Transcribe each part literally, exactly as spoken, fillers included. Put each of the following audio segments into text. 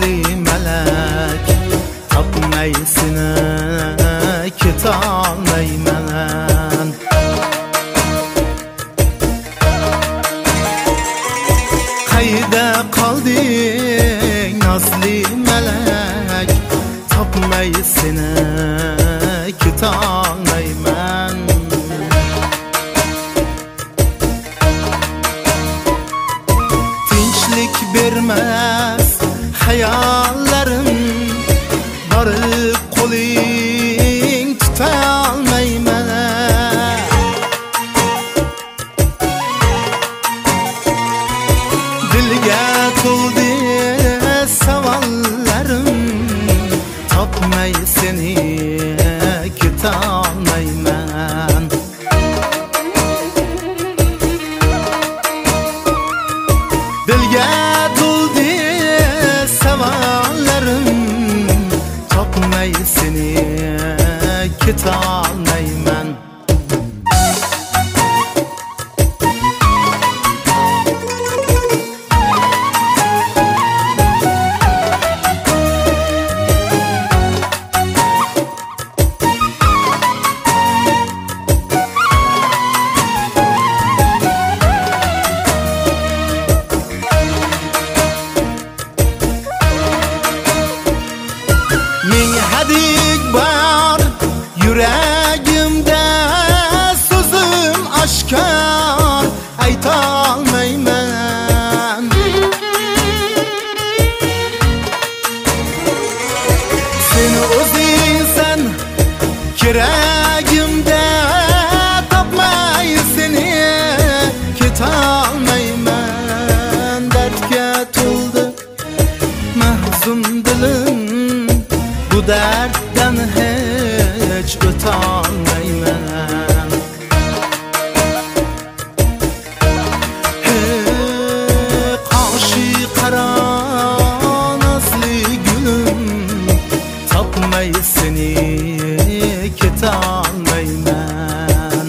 nazli melek, tapmay seni ketolmayman. Qayda qolding nazli melek, tapmay seni ketolmayman. Tinchlik bermas hayollarim, borib qo'ling tutolmayman. Dilga to'ldi savollarim, topmay seni ketolmayman. Dilga to'ldi savollarim, topmay seni ketolmayman. Ming hadik bor yuragimda, so'zim oshkor aytolmayman. Sen o'zingsan keragimda, topmay seni ketolmayman. Dardga to'ldi mahzun dilim, bu darddan hech o'tolmayman. Hey, qoshi qaro nazli gulim, topmay seni ketolmayman.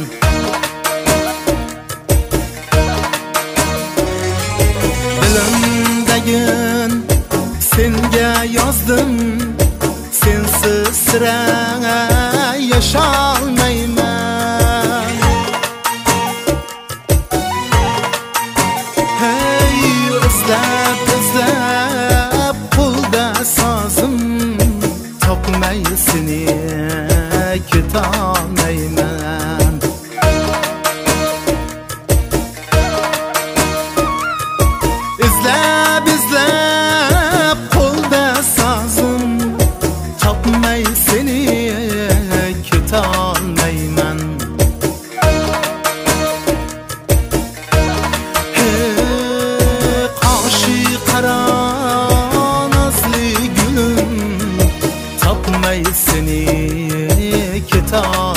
Dilimdagi senga yozdim, sensiz sira yasholmayman. Hey, izlab izlab qo'lda sozim, topmay seni ketolmayman. Izlab izlab qo'lda sozim, topmay seni ketolmayman. Hey, qoshi qaro nazli gulim, topmay seni ketolmayman.